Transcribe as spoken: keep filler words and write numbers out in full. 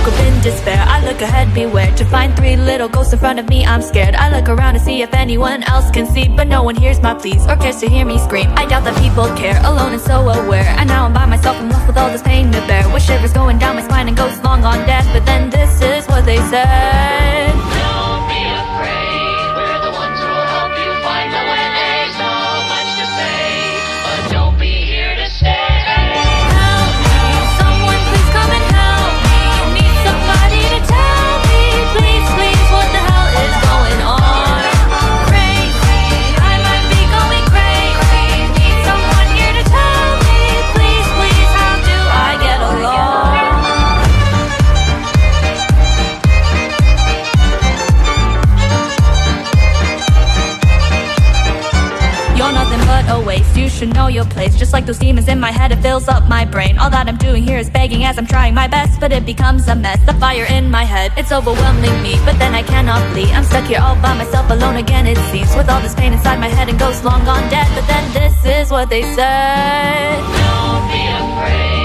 woke up in despair. I look ahead, beware, to find three little ghosts in front of me. I'm scared. I look around to see if anyone else can see, but no one hears my pleas or cares to hear me scream. I doubt that people care, alone and so aware. And now I'm by myself, I'm left with all this pain to bear, with shivers going down my spine and ghosts long on death. But then this is what they said: don't be afraid, we're the ones who'll help you find a way. There's so much to say, but don't be here to stay. Help me, someone please come and help me. Need somebody to tell me, please, please, what the hell is going on? Crazy, I might be going crazy. Need someone here to tell me, please, please, how do I get along? You're nothing but a waste, you should know your place. Just like those demons in my head, it fills up my brain. All that I'm doing here is begging as I'm trying my best, but it becomes a mess. The fire in my head, it's overwhelming me, but then I cannot flee. I'm stuck here all by myself, alone again it seems, with all this pain inside my head and ghosts long gone dead. But then this is what they said: Don't be afraid.